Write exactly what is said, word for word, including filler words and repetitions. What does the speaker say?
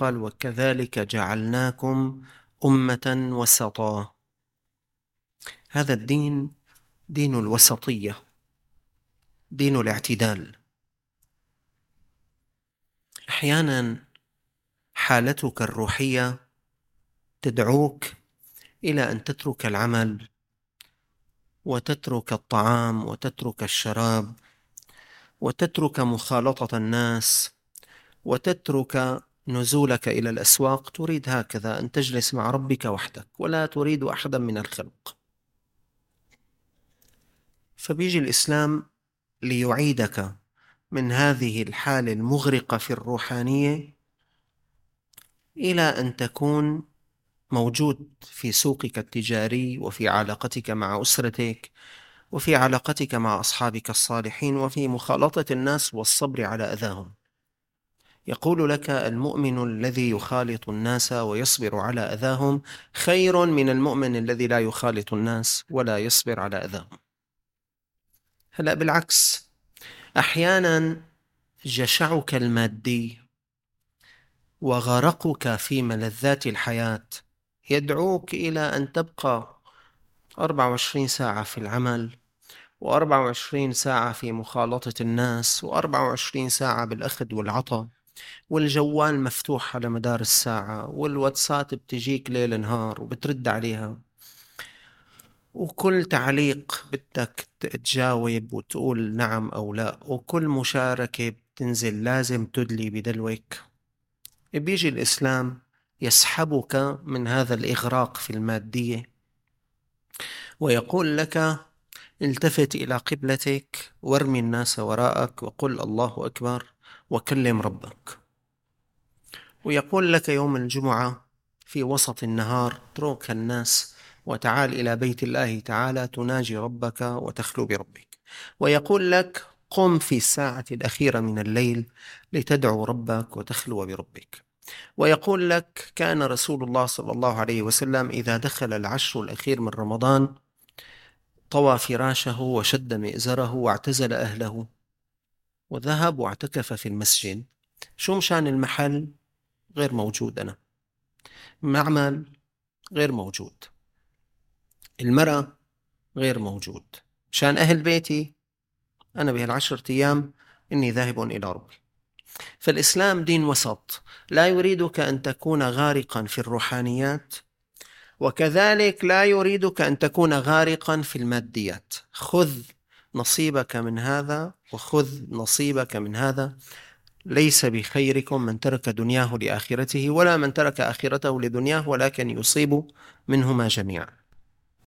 قال: وكذلك جعلناكم أمة وسطا. هذا الدين دين الوسطية، دين الاعتدال. أحيانا حالتك الروحية تدعوك إلى أن تترك العمل وتترك الطعام وتترك الشراب وتترك مخالطة الناس وتترك نزولك إلى الأسواق. تريد هكذا أن تجلس مع ربك وحدك ولا تريد أحدا من الخلق. فبيجي الإسلام ليعيدك من هذه الحالة المغرقة في الروحانية إلى أن تكون موجود في سوقك التجاري، وفي علاقتك مع أسرتك، وفي علاقتك مع أصحابك الصالحين، وفي مخالطة الناس والصبر على أذاهم. يقول لك: المؤمن الذي يخالط الناس ويصبر على أذاهم خير من المؤمن الذي لا يخالط الناس ولا يصبر على أذاهم. هلأ بالعكس، أحيانا جشعك المادي وغرقك في ملذات الحياة يدعوك إلى أن تبقى أربعة وعشرين ساعة في العمل، وأربعة وعشرين ساعة في مخالطة الناس، وأربعة وعشرين ساعة بالأخذ والعطاء، والجوال مفتوح على مدار الساعة، والواتساب بتجيك ليل نهار وبترد عليها، وكل تعليق بدك تجاوب وتقول نعم أو لا، وكل مشاركة بتنزل لازم تدلي بدلوك. بيجي الإسلام يسحبك من هذا الإغراق في المادية ويقول لك: التفت إلى قبلتك وارمي الناس وراءك وقل الله أكبر وكلم ربك. ويقول لك يوم الجمعة في وسط النهار: اترك الناس وتعال إلى بيت الله تعالى تناجي ربك وتخلو بربك. ويقول لك: قم في الساعة الأخيرة من الليل لتدعو ربك وتخلو بربك. ويقول لك: كان رسول الله صلى الله عليه وسلم إذا دخل العشر الأخير من رمضان طوى فراشه وشد مئزره واعتزل أهله وذهب واعتكف في المسجد. شو مشان المحل؟ غير موجود. أنا معمل غير موجود، المرأة غير موجود، مشان أهل بيتي أنا بهالعشرة أيام إني ذاهب إلى ربي. فالإسلام دين وسط، لا يريدك أن تكون غارقا في الروحانيات، وكذلك لا يريدك أن تكون غارقا في الماديات. خذ نصيبك من هذا وخذ نصيبك من هذا. ليس بخيركم من ترك دنياه لآخرته، ولا من ترك آخرته لدنياه، ولكن يصيب منهما جميعا.